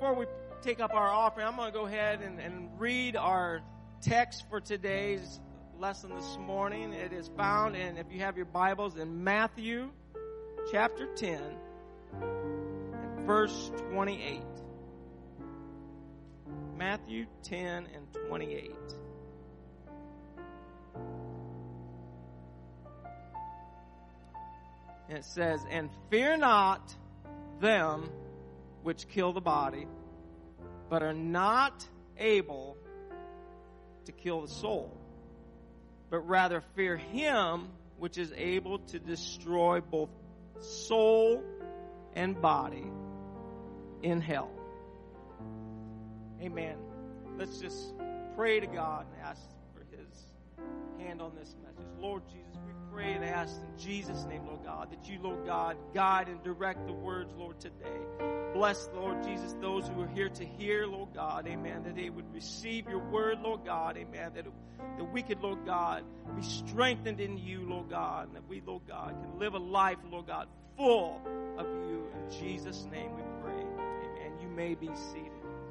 before we take up our offering, I'm going to go ahead and read our text for today's lesson this morning. It is found in, if you have your Bibles, in Matthew chapter 10 and verse 28. Matthew 10 and 28. And it says, "And fear not them which kill the body, but are not able to kill the soul, but rather fear him which is able to destroy both soul and body in hell." Amen. Let's just pray to God and ask for His hand on this message. Lord Jesus, we pray and ask in Jesus' name, Lord God, that you, Lord God, guide and direct the words, Lord, today. Bless, Lord Jesus, those who are here to hear, Lord God, amen, that they would receive your word, Lord God, amen, that we could, Lord God, be strengthened in you, Lord God, and that we, Lord God, can live a life, Lord God, full of you. In Jesus' name we pray. Amen. You may be seated.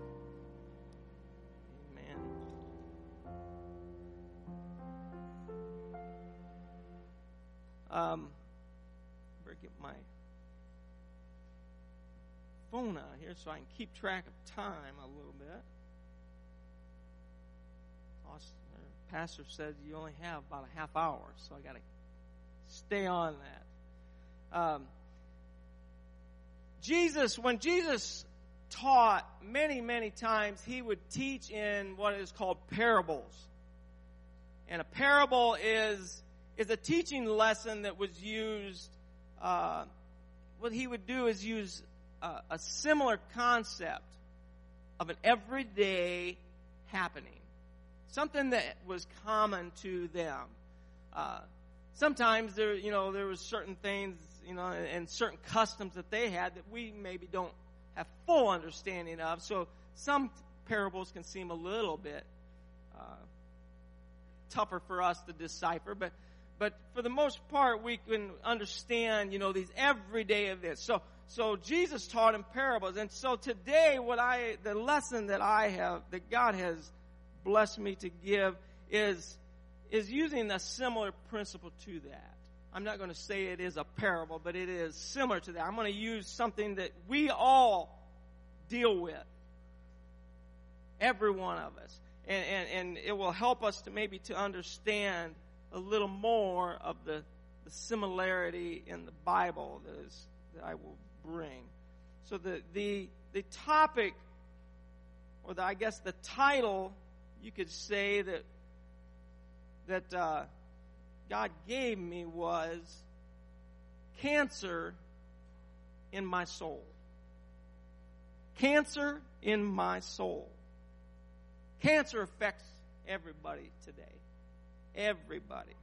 Better get my phone out here so I can keep track of time a little bit. Pastor said you only have about a half hour, so I got to stay on that. When Jesus taught many, many times, he would teach in what is called parables. And a parable is a teaching lesson that was used. What he would do is use a similar concept of an everyday happening, something that was common to them. Sometimes there was certain things, and certain customs that they had that we maybe don't have full understanding of. So some parables can seem a little bit tougher for us to decipher, but for the most part, we can understand, these everyday events. So Jesus taught in parables. And so today, the lesson that God has blessed me to give is using a similar principle to that. I'm not going to say it is a parable, but it is similar to that. I'm going to use something that we all deal with. Every one of us. And it will help us to understand a little more of the similarity in the Bible that I will bring. So the topic, or the title, you could say that God gave me was Cancer in My Soul. Cancer in my soul. Cancer affects everybody today. Everybody.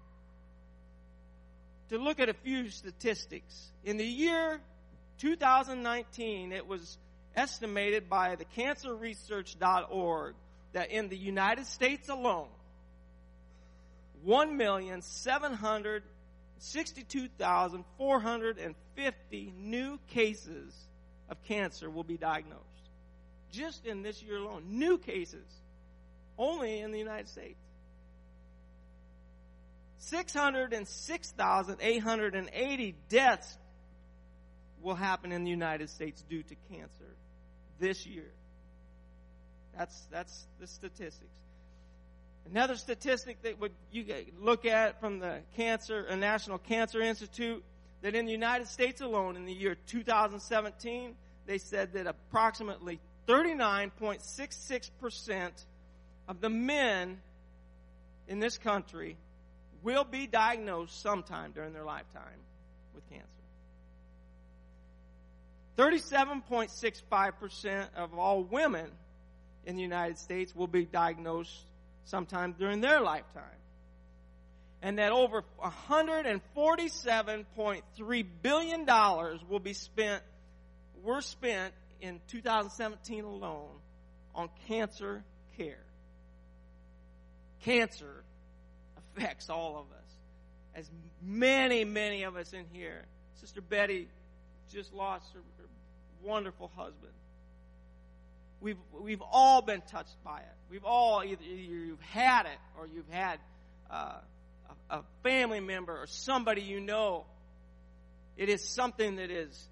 To look at a few statistics. In the year 2019, it was estimated by the cancerresearch.org that in the United States alone, 1,762,450 new cases of cancer will be diagnosed. Just in this year alone, new cases, only in the United States. 606,880 deaths will happen in the United States due to cancer this year. That's the statistics. Another statistic that you look at from the National Cancer Institute, that in the United States alone in the year 2017, they said that approximately 39.66% of the men in this country will be diagnosed sometime during their lifetime with cancer. 37.65% of all women in the United States will be diagnosed sometime during their lifetime. And that over $147.3 billion were spent in 2017 alone on cancer care. Cancer affects all of us. As many, many of us in here. Sister Betty just lost her wonderful husband. we've all been touched by it. We've all either you've had it or you've had a family member or somebody you know. It is something that is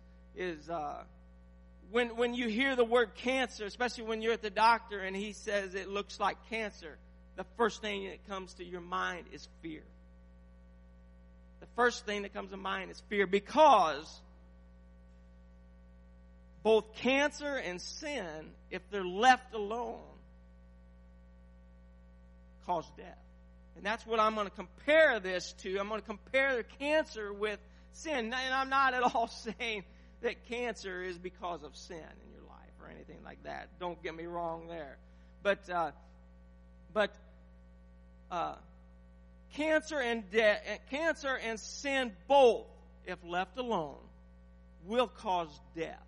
when you hear the word cancer, especially when you're at the doctor and he says it looks like cancer, the first thing that comes to your mind is fear. The first thing that comes to mind is fear, because both cancer and sin, if they're left alone, cause death. And that's what I'm going to compare this to. I'm going to compare the cancer with sin. And I'm not at all saying that cancer is because of sin in your life or anything like that. Don't get me wrong there. But cancer and sin both, if left alone, will cause death.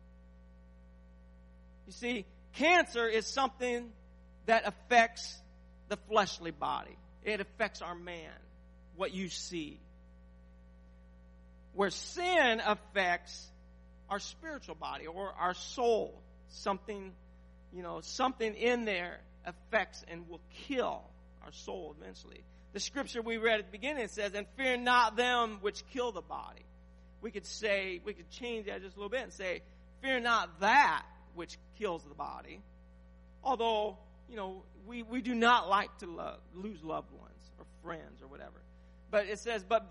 You see, cancer is something that affects the fleshly body. It affects our man, what you see. Where sin affects our spiritual body or our soul. Something in there affects and will kill our soul eventually. The scripture we read at the beginning says, "And fear not them which kill the body." We could change that just a little bit and say, "Fear not that which kills the body." Although, we do not like to lose loved ones or friends or whatever. But it says, "But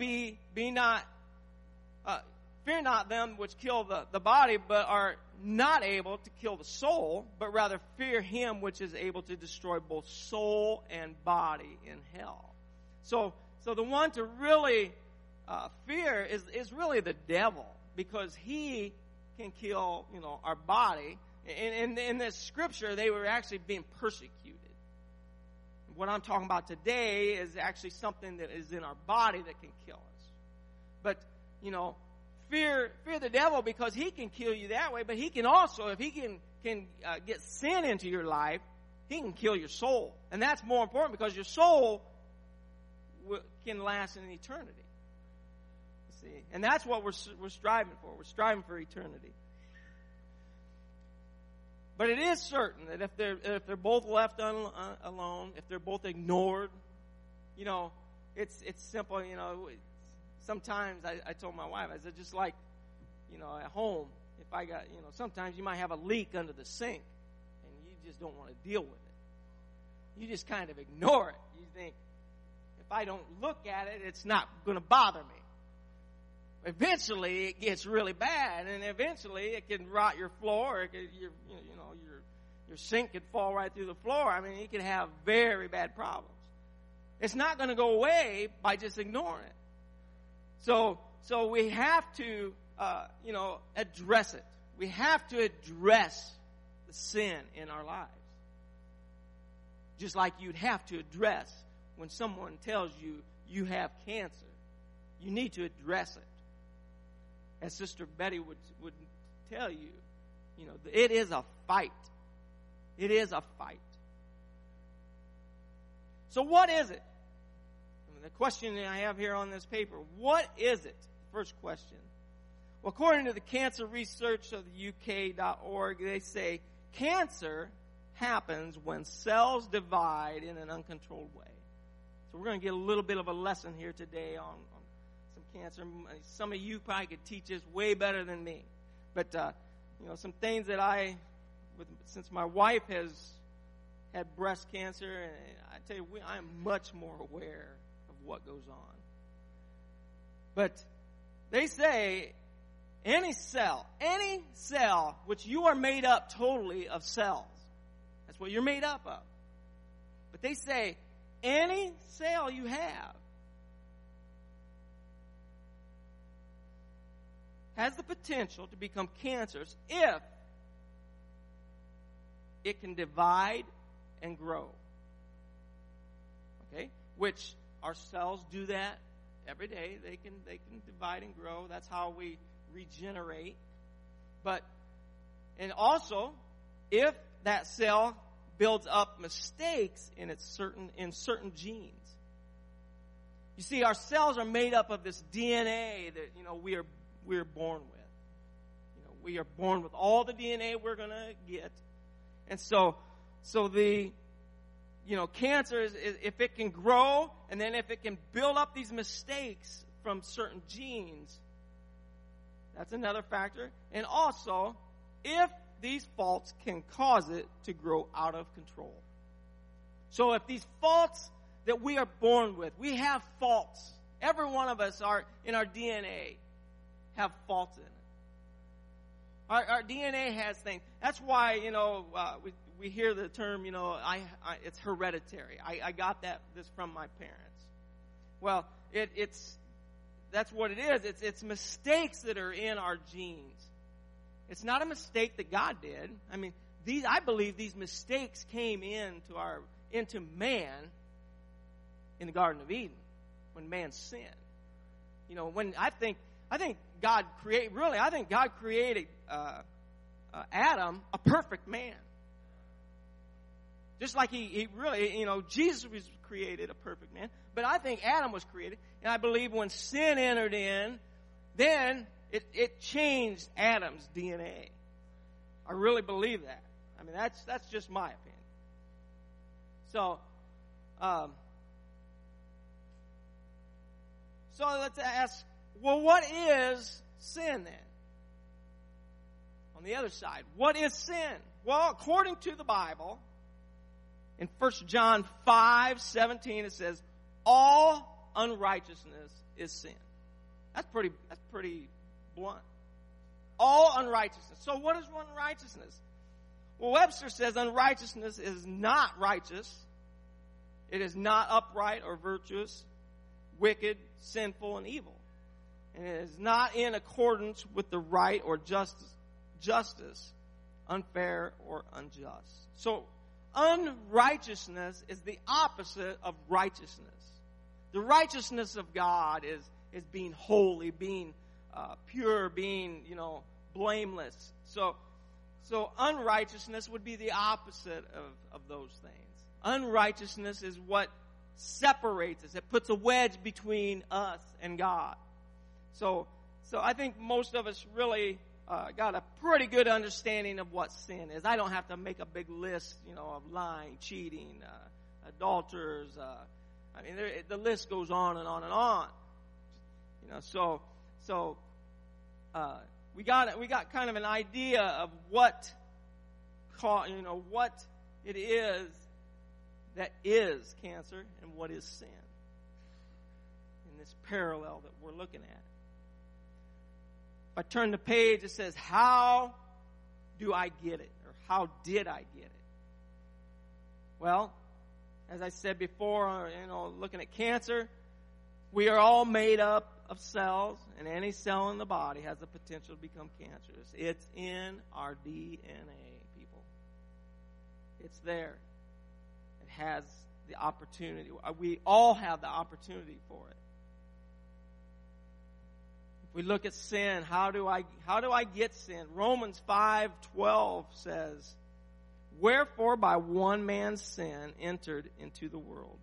fear not them which kill the body, but are not able to kill the soul, but rather fear him which is able to destroy both soul and body in hell." So the one to really fear is really the devil, because he can kill, our body. In this scripture, they were actually being persecuted. What I'm talking about today is actually something that is in our body that can kill us. But, fear the devil, because he can kill you that way, but he can also, if he can get sin into your life, he can kill your soul. And that's more important, because your soul can last in eternity. See? And that's what we're striving for. We're striving for eternity. But it is certain that if they're both left alone, if they're both ignored, it's simple. Sometimes I told my wife, I said, just like, at home, if I got, sometimes you might have a leak under the sink, and you just don't want to deal with it. You just kind of ignore it. You think, if I don't look at it, it's not going to bother me. Eventually, it gets really bad, and eventually it can rot your floor. Or your sink could fall right through the floor. I mean, you can have very bad problems. It's not going to go away by just ignoring it. So we have to, address it. We have to address the sin in our lives. Just like you'd have to address when someone tells you you have cancer. You need to address it. As Sister Betty would tell you, it is a fight. It is a fight. So what is it? The question that I have here on this paper, what is it? First question. Well, according to the Cancer Research of the UK.org, they say cancer happens when cells divide in an uncontrolled way. So we're going to get a little bit of a lesson here today on some cancer. Some of you probably could teach this way better than me. But, some things that since my wife has had breast cancer, and I tell you, I'm much more aware of what goes on. But they say any cell which you are made up totally of cells. That's what you're made up of. But they say any cell you have has the potential to become cancerous if it can divide and grow. Okay? Which our cells do that every day. They can divide and grow. That's how we regenerate. And also, if that cell builds up mistakes in certain genes. You see, our cells are made up of this DNA that we are born with. We are born with all the DNA we're going to get. And so the, cancer is if it can grow, and then if it can build up these mistakes from certain genes, that's another factor. And also, if these faults can cause it to grow out of control. So if these faults that we are born with, we have faults. Every one of us are in our DNA have faults in it. Our DNA has things. That's why, we hear the term, it's hereditary. I got this from my parents. Well, that's what it is. It's mistakes that are in our genes. It's not a mistake that God did. I mean, I believe these mistakes came into man in the Garden of Eden when man sinned. When I think God created Adam a perfect man. Just like he really, Jesus was created a perfect man. But I think Adam was created. And I believe when sin entered in, then it changed Adam's DNA. I really believe that. I mean, that's just my opinion. So let's ask, well, what is sin then? On the other side, what is sin? Well, according to the Bible, in 1 John 5:17, it says, all unrighteousness is sin. That's pretty blunt. All unrighteousness. So what is unrighteousness? Well, Webster says unrighteousness is not righteous. It is not upright or virtuous, wicked, sinful, and evil. And it is not in accordance with the right or justice, unfair or unjust. So unrighteousness is the opposite of righteousness. The righteousness of God is being holy, being pure, being, blameless. So unrighteousness would be the opposite of those things. Unrighteousness is what separates us. It puts a wedge between us and God. So I think most of us really got a pretty good understanding of what sin is. I don't have to make a big list, of lying, cheating, adulterers. The list goes on and on and on. We got kind of an idea of what it is that is cancer and what is sin in this parallel that we're looking at. If I turn the page, it says, how do I get it? Or how did I get it? Well, as I said before, looking at cancer, we are all made up of cells, and any cell in the body has the potential to become cancerous. It's in our DNA, people. It's there. It has the opportunity. We all have the opportunity for it. If we look at sin, how do I get sin? Romans 5:12 says, wherefore by one man's sin entered into the world,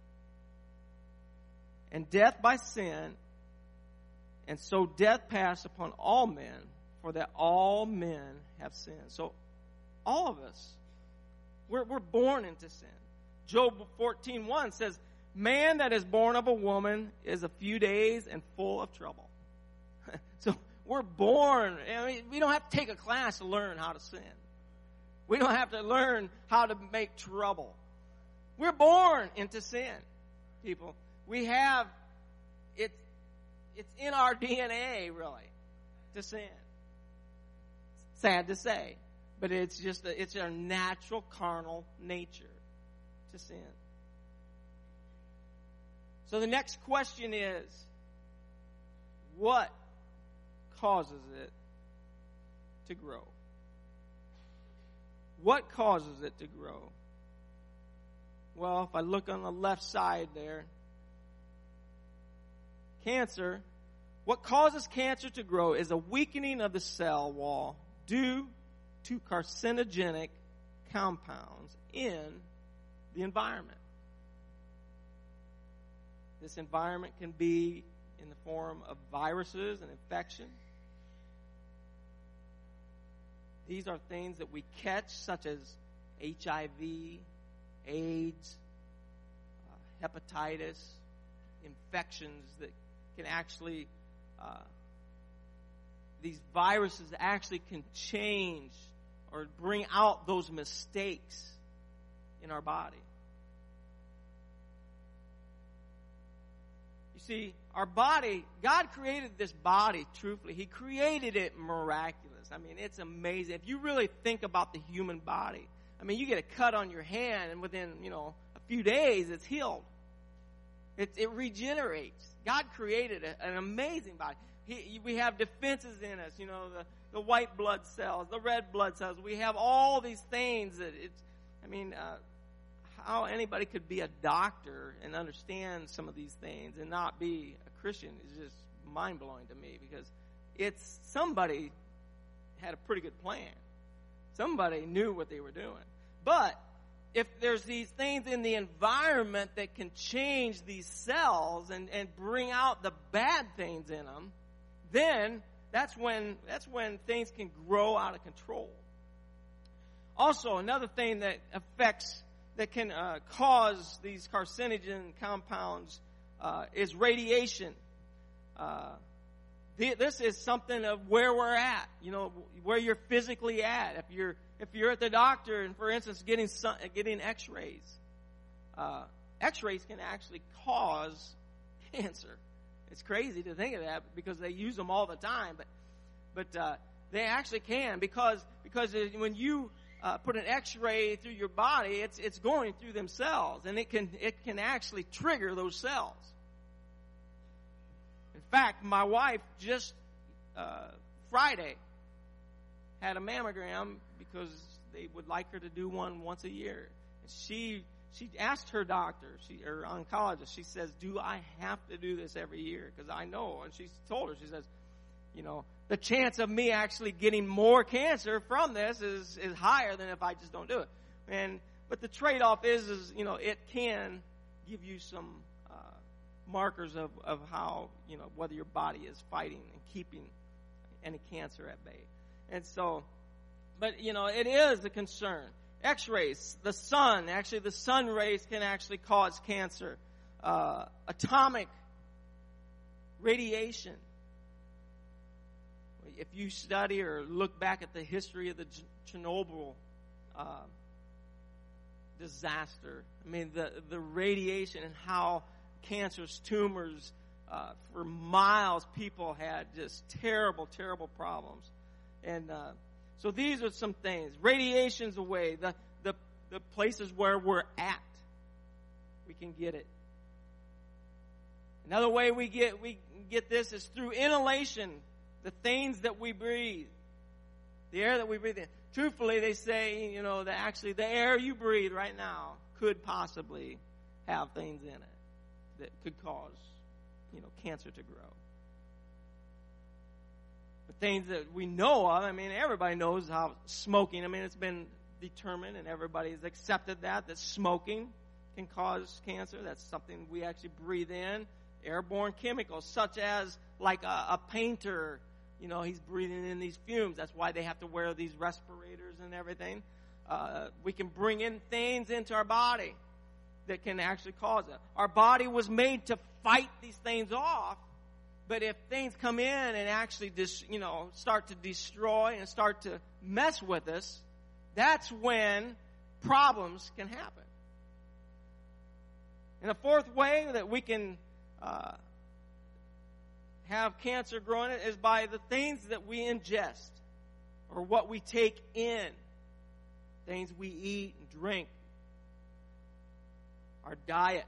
and death by sin, and so death passed upon all men, for that all men have sinned. So all of us, we're born into sin. Job 14:1 says, man that is born of a woman is a few days and full of trouble. So we're born. We don't have to take a class to learn how to sin. We don't have to learn how to make trouble. We're born into sin, people. We have it's in our DNA, really, to sin. Sad to say, but it's our natural carnal nature to sin. So the next question is, what causes it to grow? What causes it to grow? Well, if I look on the left side there, cancer, what causes cancer to grow is a weakening of the cell wall due to carcinogenic compounds in the environment. This environment can be in the form of viruses and infection. These are things that we catch, such as HIV, AIDS, hepatitis, infections that can actually, these viruses actually can change or bring out those mistakes in our body. You see, our body, God created this body, truthfully. He created it miraculous. I mean, it's amazing. If you really think about the human body, I mean, you get a cut on your hand, and within, a few days, it's healed. It regenerates. God created an amazing body. We have defenses in us, the white blood cells, the red blood cells. We have all these things that how anybody could be a doctor and understand some of these things and not be a Christian is just mind-blowing to me, because somebody had a pretty good plan. Somebody knew what they were doing. But if there's these things in the environment that can change these cells and bring out the bad things in them, then that's when things can grow out of control. Also, another thing that can cause these carcinogen compounds is radiation. This is something of where we're at, where you're physically at. If you're at the doctor and, for instance, getting X-rays, X-rays can actually cause cancer. It's crazy to think of that because they use them all the time, but they actually can because when you put an X-ray through your body, it's going through them cells, and it can actually trigger those cells. In fact, my wife just Friday had a mammogram because they would like her to do one once a year. And she asked her doctor, her oncologist, she says, "Do I have to do this every year? Because I know." And she told her, she says, the chance of me actually getting more cancer from this is higher than if I just don't do it. But the trade-off is it can give you some markers of how, whether your body is fighting and keeping any cancer at bay. And so, but, it is a concern. X-rays, the sun rays can actually cause cancer. Atomic radiation. If you study or look back at the history of the Chernobyl disaster, the radiation and how cancerous tumors, for miles, people had just terrible, terrible problems. And so these are some things. Radiation's a way. The places where we're at, we can get it. Another way we get this is through inhalation. The things that we breathe, the air that we breathe in. Truthfully, they say, that actually the air you breathe right now could possibly have things in it that could cause, cancer to grow. The things that we know of, everybody knows how smoking, it's been determined and everybody's accepted that smoking can cause cancer. That's something we actually breathe in. Airborne chemicals, such as like a painter, he's breathing in these fumes. That's why they have to wear these respirators and everything. We can bring in things into our body that can actually cause it. Our body was made to fight these things off, but if things come in and actually start to destroy and start to mess with us, that's when problems can happen. And the fourth way that we can have cancer growing is by the things that we ingest or what we take in, things we eat and drink, our diet,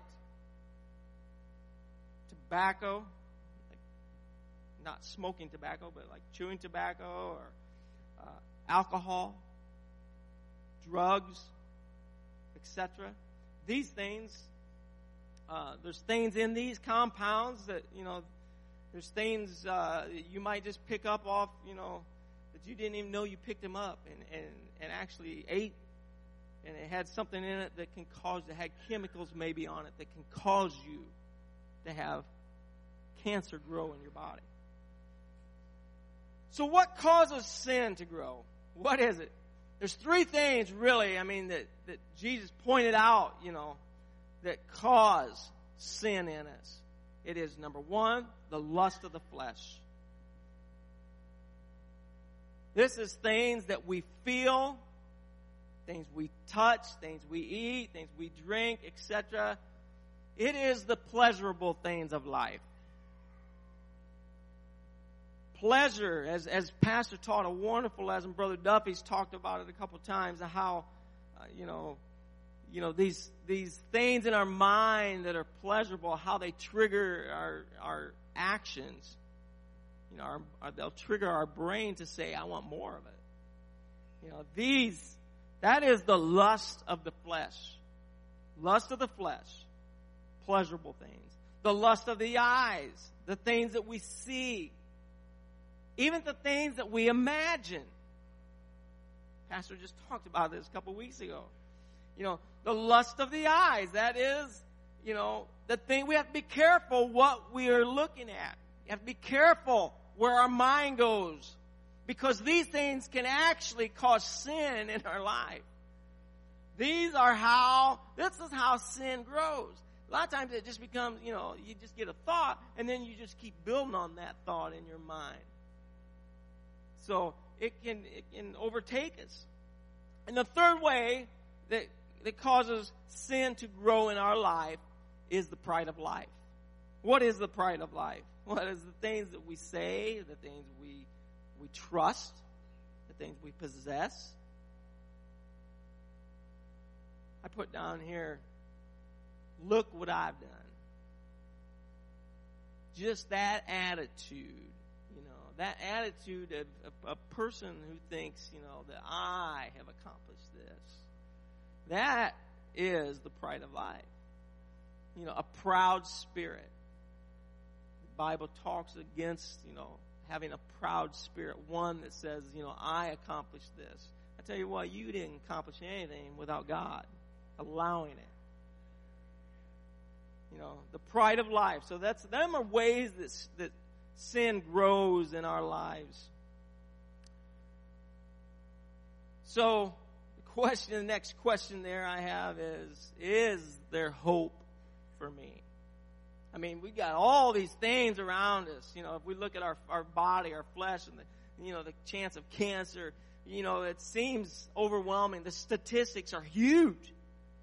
tobacco, like not smoking tobacco, but like chewing tobacco, or alcohol, drugs, etc. These things, there's things in these compounds that, there's things you might just pick up off, that you didn't even know you picked them up and actually ate. And it had something in it that had chemicals maybe on it that can cause you to have cancer grow in your body. So what causes sin to grow? What is it? there's three things really, that Jesus pointed out, that cause sin in us. It is, number one, the lust of the flesh. This is things that we feel, things we touch, things we eat, things we drink, etc. It is the pleasurable things of life. Pleasure, as Pastor taught a wonderful lesson, Brother Duffy's talked about it a couple of times, how, these things in our mind that are pleasurable, how they trigger our actions. They'll trigger our brain to say, I want more of it. That is the lust of the flesh. Lust of the flesh. Pleasurable things. The lust of the eyes. The things that we see. Even the things that we imagine. Pastor just talked about this a couple weeks ago. The lust of the eyes. That is, the thing. We have to be careful what we are looking at. You have to be careful where our mind goes. Because these things can actually cause sin in our life. This is how sin grows. A lot of times it just becomes, you just get a thought and then you just keep building on that thought in your mind. So it can overtake us. And the third way that causes sin to grow in our life is the pride of life. What is the pride of life? What is the things that we say, the things we trust, the things we possess? I put down here, look what I've done. Just that attitude, that attitude of a person who thinks, that I have accomplished this. That is the pride of life. A proud spirit. The Bible talks against, having a proud spirit. One that says, I accomplished this. I tell you what, you didn't accomplish anything without God allowing it. The pride of life. So them are ways that sin grows in our lives. So the next question there I have is there hope for me? We got all these things around us. If we look at our body, our flesh, and the chance of cancer, it seems overwhelming. The statistics are huge.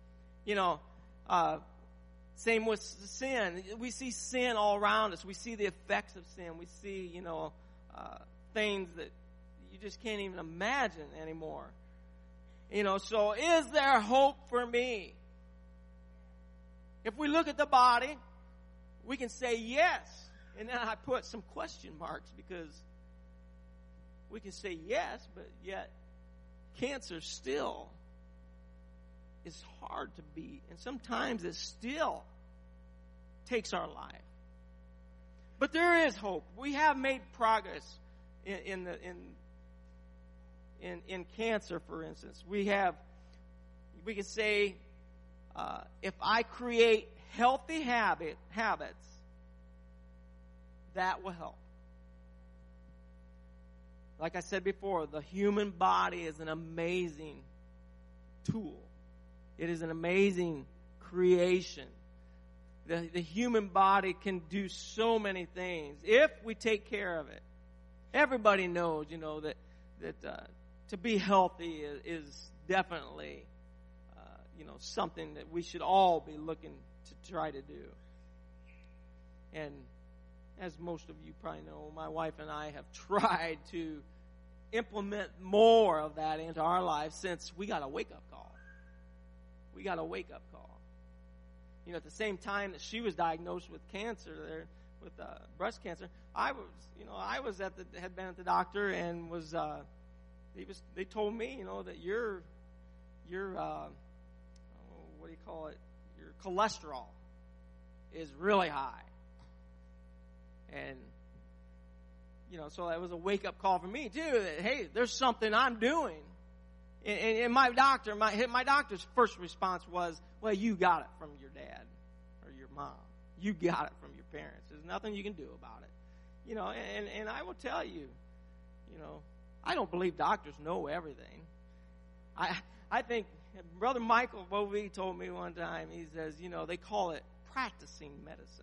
Same with sin. We see sin all around us. We see the effects of sin. We see, things that you just can't even imagine anymore. So is there hope for me? If we look at the body, we can say yes. And then I put some question marks because we can say yes, but yet cancer still is hard to beat. And sometimes it still takes our life. But there is hope. We have made progress in cancer, for instance. We can say, if I create healthy habits, that will help. Like I said before, the human body is an amazing tool. It is an amazing creation. The human body can do so many things if we take care of it. Everybody knows, that to be healthy is definitely, something that we should all be looking to try to do. And as most of you probably know, my wife and I have tried to implement more of that into our lives since we got a wake-up call. At the same time that she was diagnosed with cancer, with breast cancer, I had been at the doctor and was. They told me, that your what do you call it? Your cholesterol is really high, and so that was a wake up call for me too. That hey, there's something I'm doing. And my doctor's first response was, well, you got it from your dad or your mom. You got it from your parents. There's nothing you can do about it. And I will tell you, I don't believe doctors know everything. I think Brother Michael Bovee told me one time, he says, they call it practicing medicine.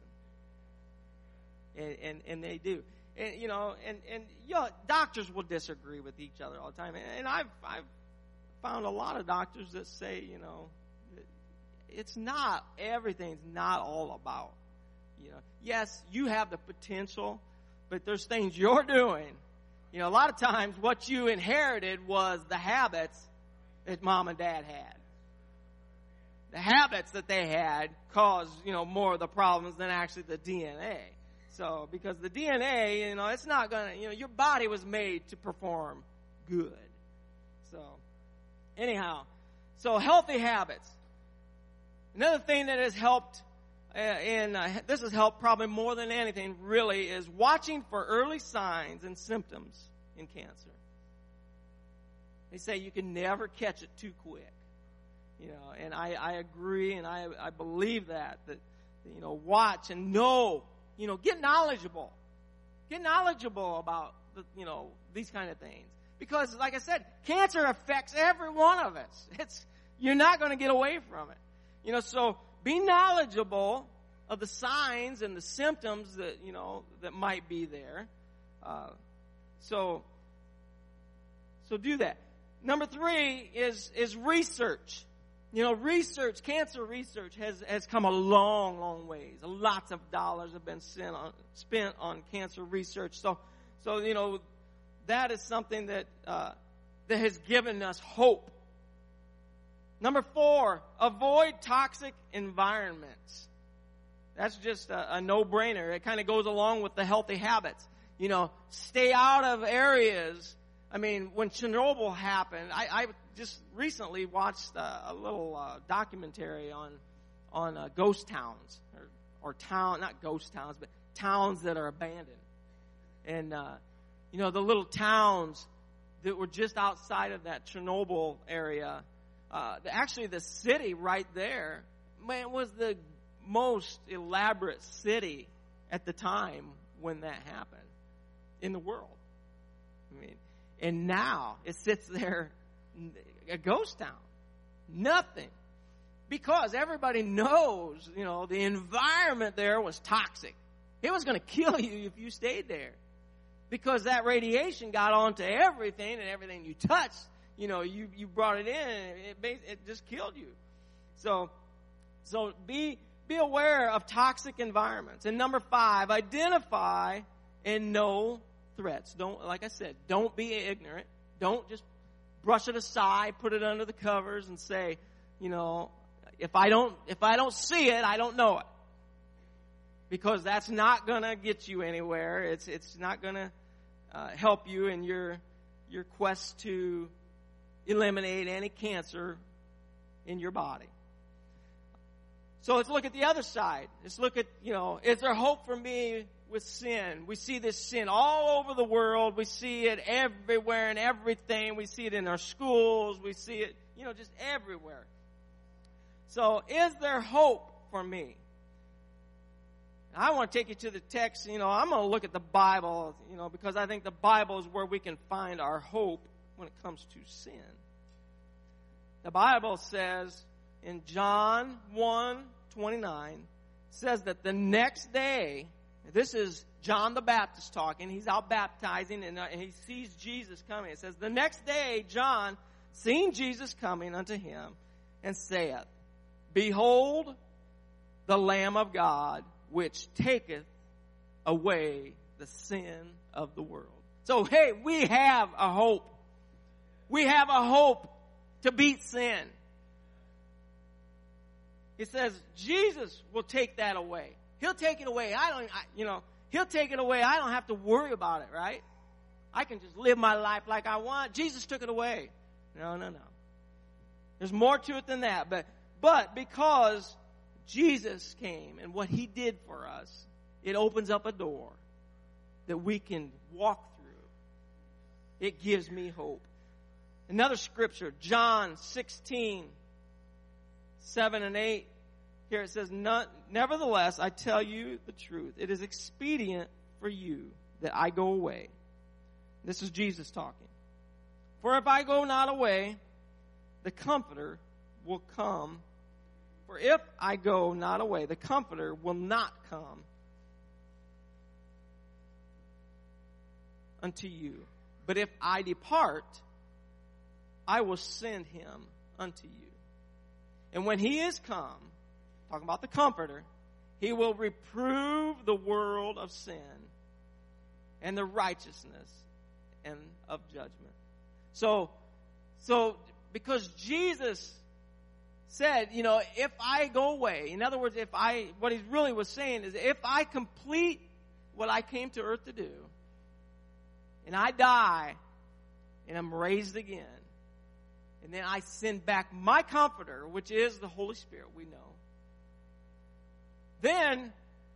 And they do. And doctors will disagree with each other all the time. And I've found a lot of doctors that say, everything's not all about, yes, you have the potential, but there's things you're doing. A lot of times what you inherited was the habits that mom and dad had. The habits that they had caused, more of the problems than actually the DNA. So, because the DNA, it's not going to, your body was made to perform good. So, anyhow, healthy habits. Another thing that has helped, this has helped probably more than anything, really, is watching for early signs and symptoms in cancer. They say you can never catch it too quick. And I agree, and I believe that watch and know, get knowledgeable. Get knowledgeable about, these kind of things. Because, like I said, cancer affects every one of us. You're not going to get away from it. So be knowledgeable of the signs and the symptoms that, that might be there. So do that. Number 3 is research. Cancer research has come a long, long ways. Lots of dollars have been spent on cancer research. So that is something that has given us hope. Number 4, avoid toxic environments. That's just a no-brainer. It kind of goes along with the healthy habits. Stay out of areas. I mean, when Chernobyl happened, I just recently watched a little documentary on ghost towns, or not ghost towns, but towns that are abandoned. And, the little towns that were just outside of that Chernobyl area, actually the city right there, man, was the most elaborate city at the time when that happened in the world. I mean, and now it sits there, a ghost town. Nothing. Because everybody knows, the environment there was toxic. It was going to kill you if you stayed there. Because that radiation got onto everything, and everything you touched, you brought it in, and it just killed you. So be aware of toxic environments. And number 5, identify and know threats. Like I said, don't be ignorant. Don't just brush it aside, put it under the covers, and say, if I don't see it, I don't know it. Because that's not going to get you anywhere. It's not going to help you in your quest to eliminate any cancer in your body. So let's look at the other side. Let's look at, is there hope for me with sin? We see this sin all over the world. We see it everywhere and everything. We see it in our schools. We see it, just everywhere. So is there hope for me? I want to take you to the text. I'm going to look at the Bible, because I think the Bible is where we can find our hope when it comes to sin. The Bible says in John 1:29, says that the next day, this is John the Baptist talking. He's out baptizing, and he sees Jesus coming. It says, the next day, John, seeing Jesus coming unto him, and saith, Behold, the Lamb of God, which taketh away the sin of the world. So, hey, we have a hope. We have a hope to beat sin. It says Jesus will take that away. He'll take it away. He'll take it away. I don't have to worry about it, right? I can just live my life like I want. Jesus took it away. No. There's more to it than that. But because Jesus came and what he did for us, it opens up a door that we can walk through. It gives me hope. Another scripture, John 16, 7 and 8. Here it says, Nevertheless, I tell you the truth. It is expedient for you that I go away. This is Jesus talking. For if I go not away, the Comforter will come. For if I go not away, the Comforter will not come unto you. But if I depart, I will send him unto you. And when he is come, talking about the Comforter, he will reprove the world of sin and the righteousness and of judgment. So because Jesus said, if I go away, in other words, what he really was saying is, if I complete what I came to earth to do, and I die, and I'm raised again, and then I send back my Comforter, which is the Holy Spirit, we know. Then,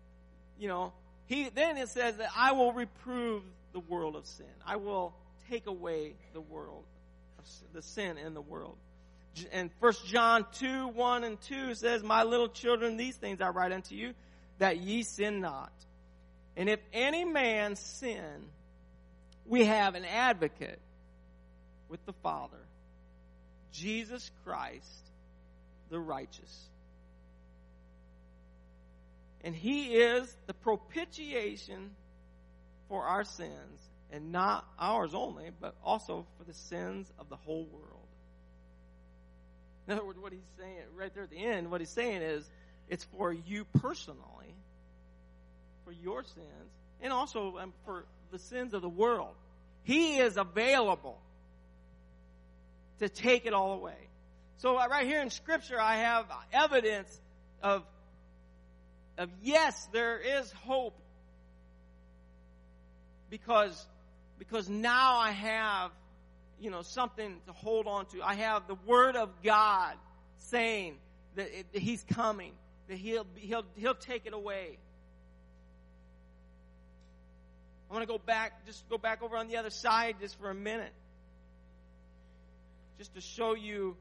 then it says that I will reprove the world of sin. I will take away the sin in the world. And 1 John 2:1-2 says, My little children, these things I write unto you, that ye sin not. And if any man sin, we have an advocate with the Father, Jesus Christ, the righteous. And he is the propitiation for our sins, and not ours only, but also for the sins of the whole world. In other words, what he's saying right there at the end, what he's saying is, it's for you personally, for your sins, and also for the sins of the world. He is available to take it all away. So right here in Scripture, I have evidence of yes, there is hope, because now I have something to hold on to. I have the Word of God saying that He's coming, that He'll take it away. I want to go back over on the other side just for a minute, just to show you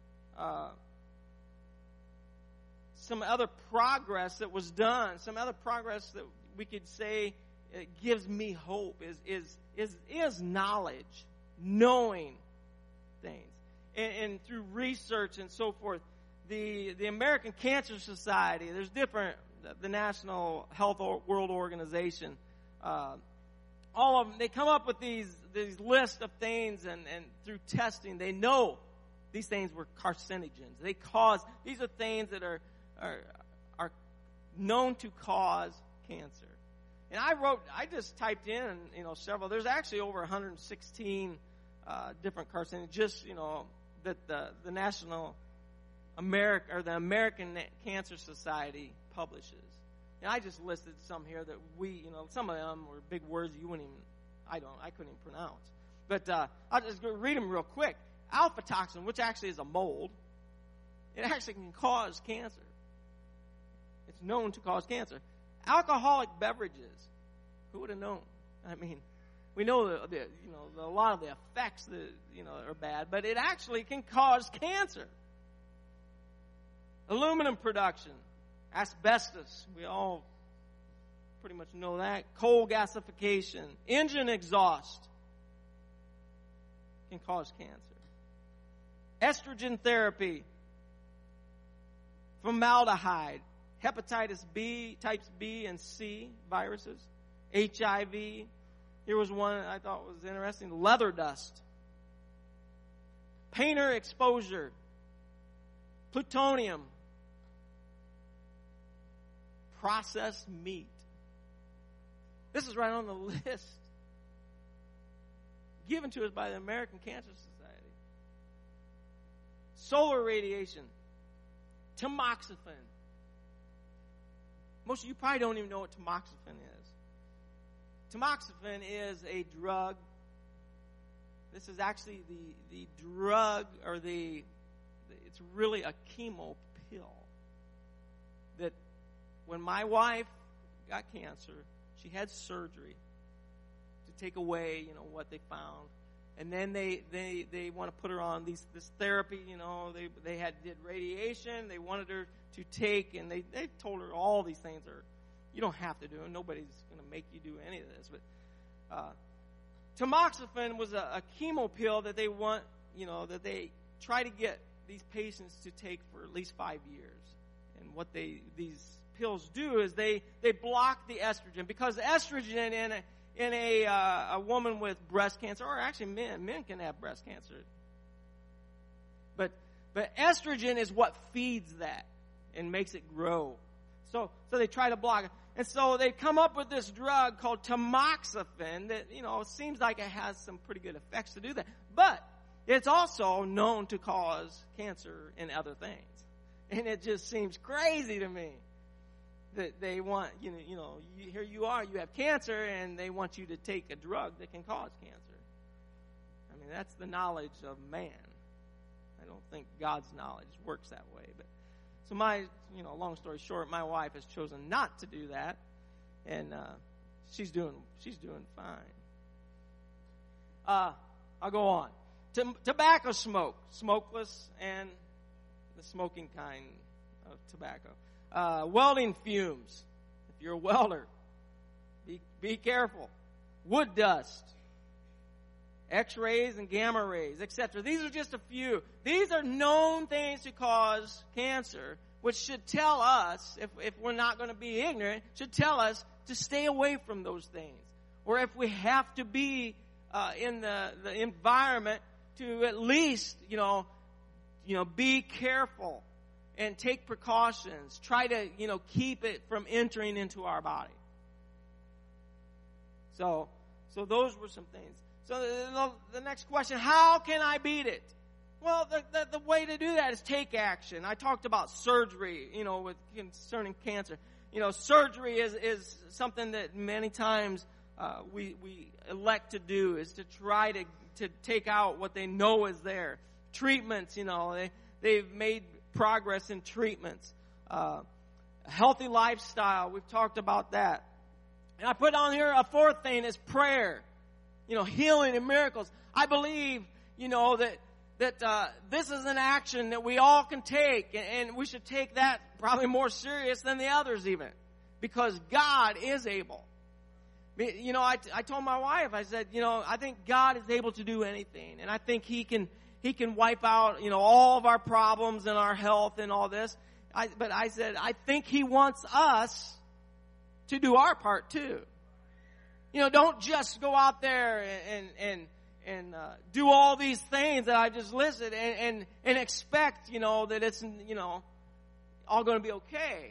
some other progress that was done, some other progress that we could say gives me hope is knowledge, knowing things, and through research and so forth. The American Cancer Society, there's different, the National Health World Organization, all of them, they come up with these lists of things, and through testing, they know these things were carcinogens. These are things that are known to cause cancer. And I just typed in, several. There's actually over 116 different carcinogens, just, that the National America, or the American Cancer Society publishes. And I just listed some here that some of them were big words you wouldn't even, I couldn't even pronounce. But I'll just go read them real quick. Alpha toxin, which actually is a mold, it actually can cause cancer. It's known to cause cancer. Alcoholic beverages, who would have known? I mean, we know a lot of the effects that are bad, but it actually can cause cancer. Aluminum production, asbestos, we all pretty much know that. Coal gasification, engine exhaust can cause cancer. Estrogen therapy, formaldehyde, hepatitis B, types B and C viruses, HIV. Here was one I thought was interesting, leather dust, painter exposure, plutonium, processed meat. This is right on the list given to us by the American Cancer Society. Solar radiation, tamoxifen. Most of you probably don't even know what tamoxifen is. Tamoxifen is a drug. This is actually the drug, or it's really a chemo pill that when my wife got cancer, she had surgery to take away, what they found. And then they want to put her on this therapy, they did radiation, they wanted her to take, and they told her all these things you don't have to do, and nobody's going to make you do any of this. But tamoxifen was a chemo pill that they want, that they try to get these patients to take for at least 5 years. And what these pills do is they block the estrogen, because estrogen in a woman with breast cancer, or actually men can have breast cancer. But estrogen is what feeds that and makes it grow. So they try to block it. And so they come up with this drug called tamoxifen that, seems like it has some pretty good effects to do that. But it's also known to cause cancer and other things. And it just seems crazy to me that they want, here you are, you have cancer, and they want you to take a drug that can cause cancer. I mean, that's the knowledge of man. I don't think God's knowledge works that way. But so long story short, my wife has chosen not to do that, and she's doing fine. I'll go on. Tobacco smoke, smokeless and the smoking kind of tobacco. Welding fumes. If you're a welder, be careful. Wood dust. X-rays and gamma rays, etc. These are just a few. These are known things to cause cancer, which should tell us, if we're not going to be ignorant, should tell us to stay away from those things. Or if we have to be in the environment, to at least, be careful and take precautions. Try to, keep it from entering into our body. So those were some things. So the next question, how can I beat it? Well, the way to do that is take action. I talked about surgery, with concerning cancer. Surgery is something that many times we elect to do, is to try to take out what they know is there. Treatments, they've made progress in treatments. Healthy lifestyle, we've talked about that. And I put on here a fourth thing is prayer. Healing and miracles. I believe, that this is an action that we all can take, and we should take that probably more serious than the others even, because God is able. I told my wife, I said, I think God is able to do anything, and I think He can wipe out, all of our problems and our health and all this. But I said, I think He wants us to do our part too. Don't just go out there and do all these things that I just listed and expect, that it's, all going to be okay.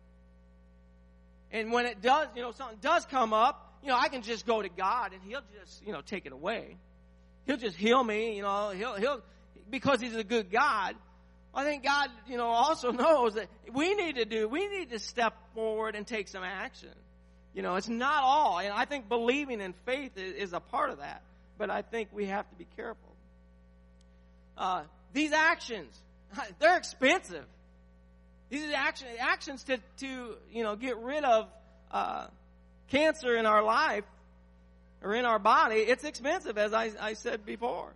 And when it does, something does come up, I can just go to God and He'll just, take it away. He'll just heal me, He'll, because He's a good God. I think God, also knows that we need to step forward and take some action. It's not all. And I think believing in faith is a part of that. But I think we have to be careful. These actions, they're expensive. These are actions to get rid of cancer in our life or in our body. It's expensive, as I said before.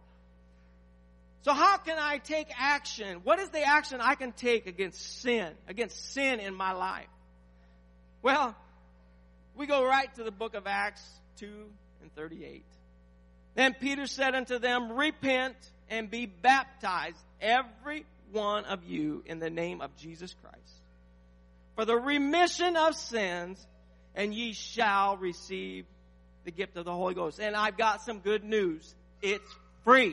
So how can I take action? What is the action I can take against sin in my life? Well, we go right to the book of Acts 2:38. Then Peter said unto them, repent and be baptized, every one of you, in the name of Jesus Christ, for the remission of sins, and ye shall receive the gift of the Holy Ghost. And I've got some good news. It's free.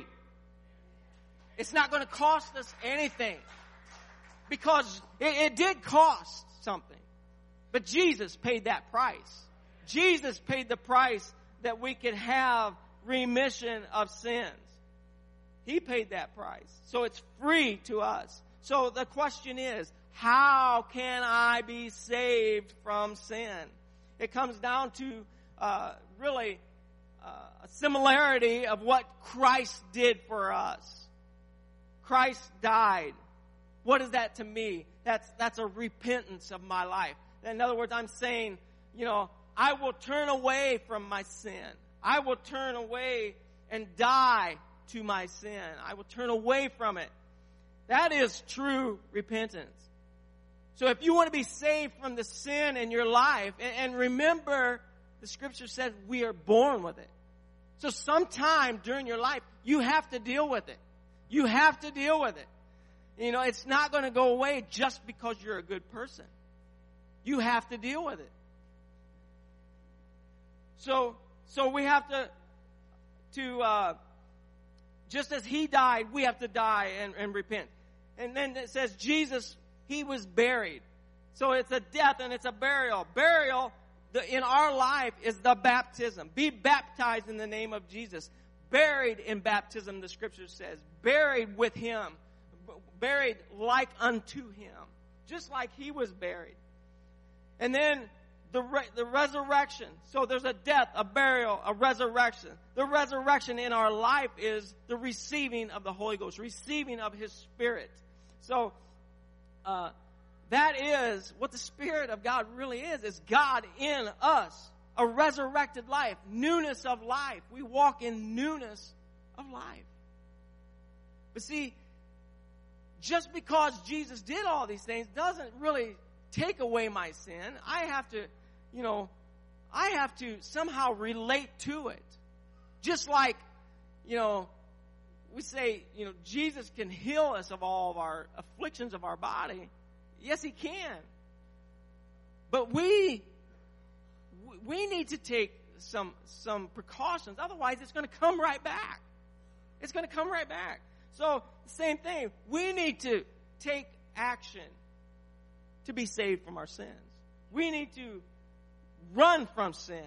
It's not going to cost us anything, because it did cost something. But Jesus paid that price. Jesus paid the price that we could have remission of sins. He paid that price. So it's free to us. So the question is, how can I be saved from sin? It comes down to really a similarity of what Christ did for us. Christ died. What is that to me? That's a repentance of my life. In other words, I'm saying, I will turn away from my sin. I will turn away and die to my sin. I will turn away from it. That is true repentance. So if you want to be saved from the sin in your life, and remember, the scripture says we are born with it. So sometime during your life, you have to deal with it. You have to deal with it. You know, it's not going to go away just because you're a good person. You have to deal with it. So we have to just as he died, we have to die and repent. And then it says Jesus, he was buried. So it's a death and it's a burial. Burial in our life is the baptism. Be baptized in the name of Jesus. Buried in baptism, the scripture says. Buried with him. Buried like unto him. Just like he was buried. And then the resurrection. So there's a death, a burial, a resurrection. The resurrection in our life is the receiving of the Holy Ghost. Receiving of his Spirit. So, that is what the Spirit of God really is God in us. A resurrected life. Newness of life. We walk in newness of life. But see, just because Jesus did all these things doesn't really take away my sin. I have to somehow relate to it. Just like, we say, Jesus can heal us of all of our afflictions of our body. Yes, he can. But we need to take some precautions. Otherwise, it's going to come right back. It's going to come right back. So, same thing. We need to take action to be saved from our sins. We need to run from sin.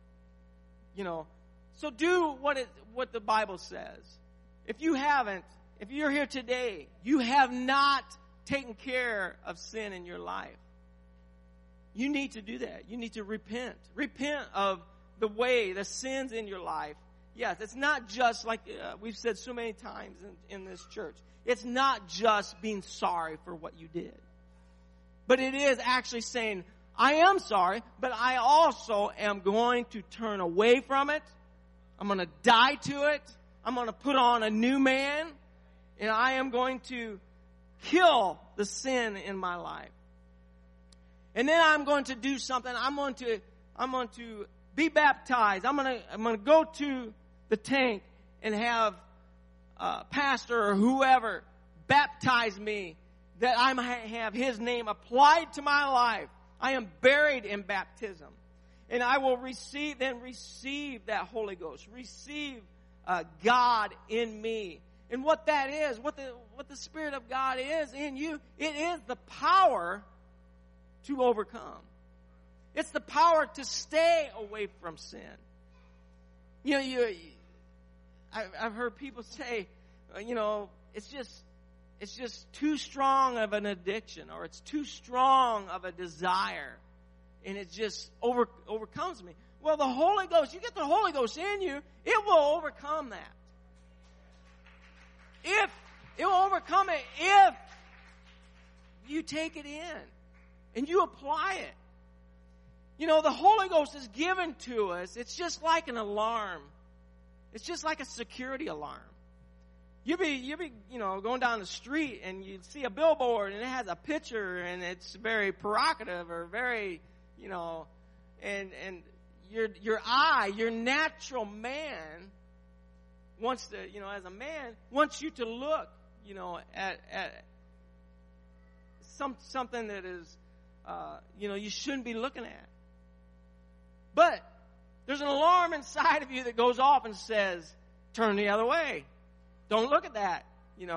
So do what the Bible says. If you're here today, you have not taken care of sin in your life. You need to do that. You need to repent. Repent of the sins in your life. Yes, it's not just like we've said so many times in this church. It's not just being sorry for what you did. But it is actually saying, I am sorry, but I also am going to turn away from it. I'm going to die to it. I'm going to put on a new man. And I am going to kill the sin in my life. And then I'm going to do something. I'm going to be baptized. I'm going to go to the tank and have pastor or whoever baptize me, that I might have his name applied to my life. I am buried in baptism. And I will receive that Holy Ghost. Receive God in me. And what that is, what the Spirit of God is in you, it is the power to overcome. It's the power to stay away from sin. I've heard people say, it's just too strong of an addiction, or it's too strong of a desire, and it just overcomes me. Well, the Holy Ghost, you get the Holy Ghost in you, it will overcome that. It will overcome it if you take it in and you apply it. The Holy Ghost is given to us. It's just like an alarm. It's just like a security alarm. You be going down the street and you see a billboard and it has a picture and it's very provocative or very, and your eye, your natural man wants to, as a man, wants you to look, at something that is, you shouldn't be looking at. But there's an alarm inside of you that goes off and says, turn the other way. Don't look at that.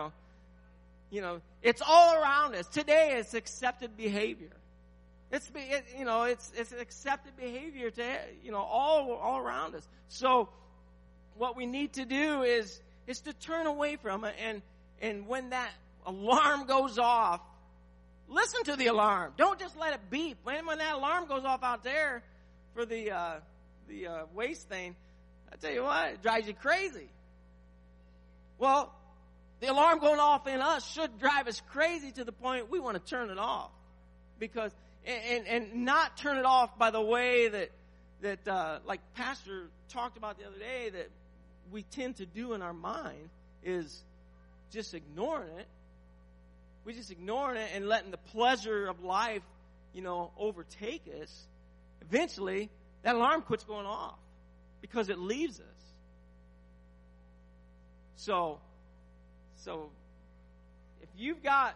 It's all around us. Today it's accepted behavior. It's accepted behavior to, all around us. So what we need to do is to turn away from it. And when that alarm goes off, listen to the alarm. Don't just let it beep. When that alarm goes off out there for the waste thing, I tell you what, it drives you crazy. Well, the alarm going off in us should drive us crazy to the point we want to turn it off. Because, and not turn it off by the way that like Pastor talked about the other day, that we tend to do in our mind, is just ignoring it. We just ignoring it and letting the pleasure of life, overtake us. Eventually, that alarm quits going off because it leaves us. So if you got,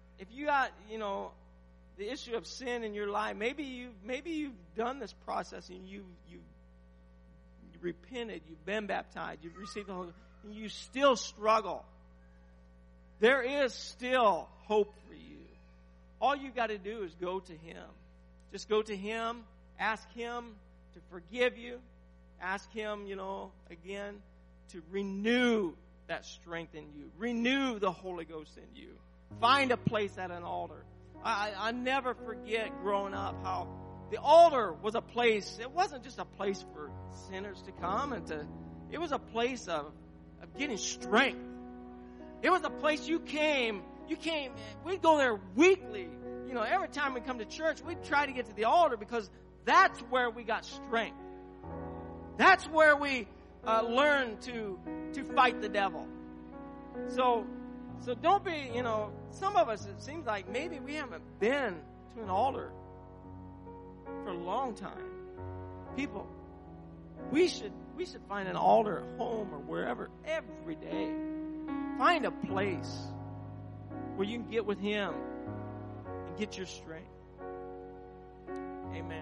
the issue of sin in your life, maybe you've done this process and you repented, you've been baptized, you've received the Holy Ghost, and you still struggle. There is still hope for you. All you got to do is go to Him. Just go to Him, ask Him to forgive you, ask Him, again, to renew that strength in you, renew the Holy Ghost in you. Find a place at an altar. I never forget growing up how the altar was a place. It wasn't just a place for sinners to come it was a place of getting strength. It was a place you came, we'd go there weekly. Every time we come to church, we'd try to get to the altar because that's where we got strength. That's where we learn to fight the devil. So don't be, some of us, it seems like maybe we haven't been to an altar for a long time. People, we should find an altar at home or wherever every day. Find a place where you can get with Him and get your strength. Amen.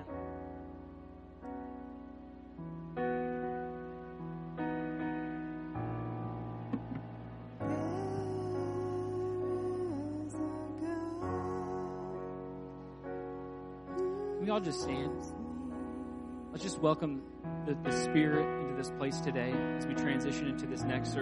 We all just stand. Let's just welcome the Spirit into this place today as we transition into this next service.